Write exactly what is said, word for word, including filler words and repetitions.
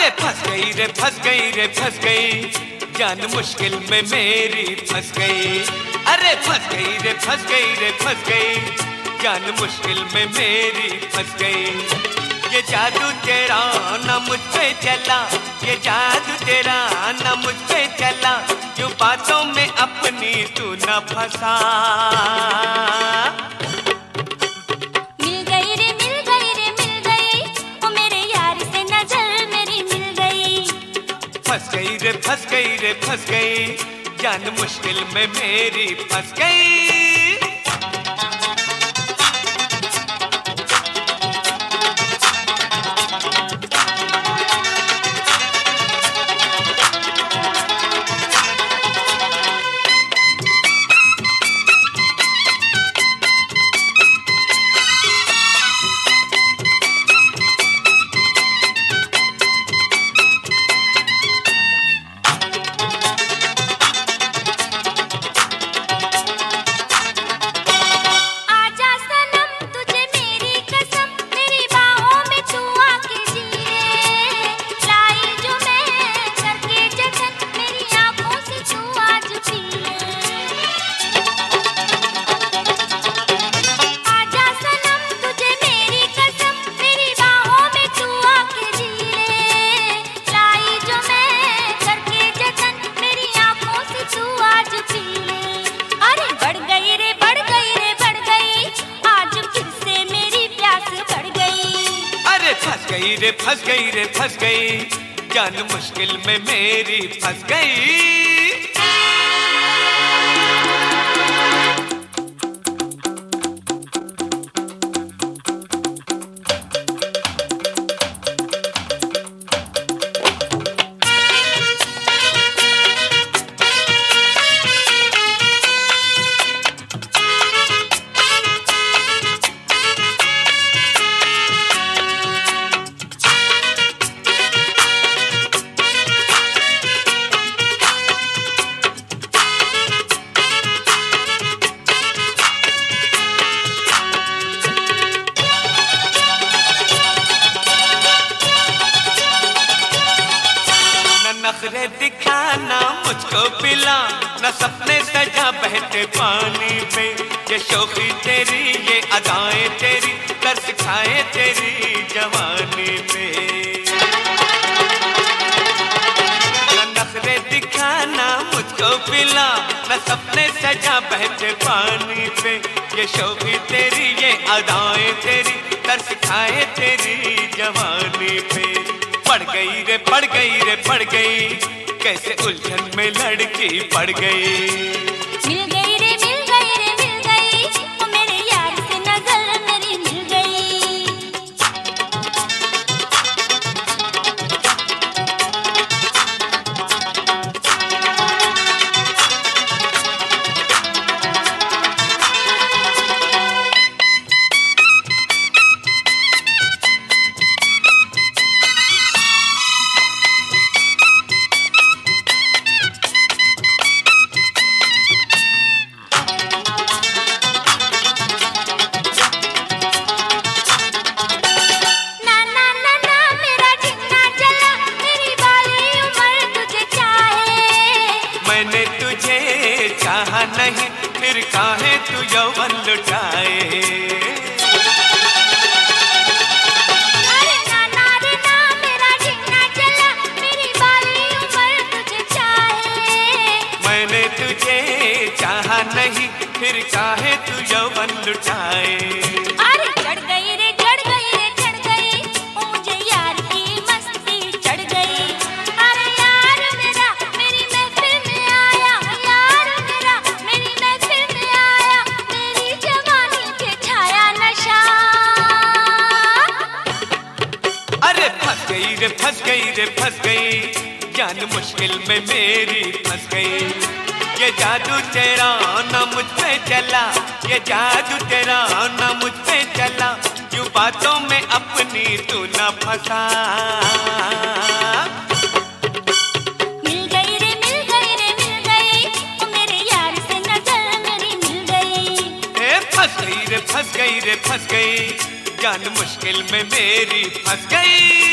अरे फंस गई रे फंस गई रे फंस गई, जान मुश्किल में मेरी फंस गई। अरे फंस गई रे फंस गई रे फंस गई, जान मुश्किल में मेरी फंस गई। ये जादू तेरा ना मुझ पे चला, ये जादू तेरा ना मुझ पे चला, जो बातों में अपनी तू न फंसा। मिल गई रे मिल गई रे मिल गई, वो मेरे यार से नजर मेरी मिल गई। फंस गई रे फंस गई रे फंस गई, जान मुश्किल में मेरी फंस गई। फंस गई रे फंस गई रे फंस गई, जान मुश्किल में मेरी फंस गई। नखरे दिखाना मुझको पिला, न सपने सजा बहते पानी पे, ये शौकी तेरी ये अदाएं तेरी, कर सिखाए तेरी जवानी पे। न नखरे दिखाना मुझको पिला, न सपने सजा बहते पानी पे, ये शौकी तेरी ये अदाएं तेरी, कर सिखाए तेरी जवानी पे। पड़ गई रे पड़ गई रे पड़ गई, कैसे उलझन में लड़की पड़ गई। मिल गई रे मिल गई रे मिल गई, वो मेरे यार से नजर मेरी मिल गई। मैंने तुझे चाहा नहीं, फिर काहे तू यौवन लुटाए। अरे ना ना रे ना मेरा जीना चला, मेरी बाली उम्र तुझे चाहे। मैंने तुझे चाहा नहीं, फिर काहे तू यौवन लुटाए। अरे चढ़ गई रे चढ़ गई रे चढ़ गई, मुझे यार की मस्ती चढ़ गई। अरे यार मेरा मेरी महफिल में आया, यार मेरा मेरी महफिल में आया, मेरी जवानी पे छाया नशा। अरे फंस गई रे फंस गई रे फंस गई, जान मुश्किल में मेरी फंस गई। ये जादू तेरा ना मुझ पे चला, ये जादू तेरा ना मुझ पे चला, यूं बातों में अपनी तू न फंसा। मिल गई रे मिल गई रे मिल गई, वो मेरे यार से नजर मेरी मिल गई। ए फंस गई रे फंस गई रे फंस गई, जान मुश्किल में मेरी फंस गई।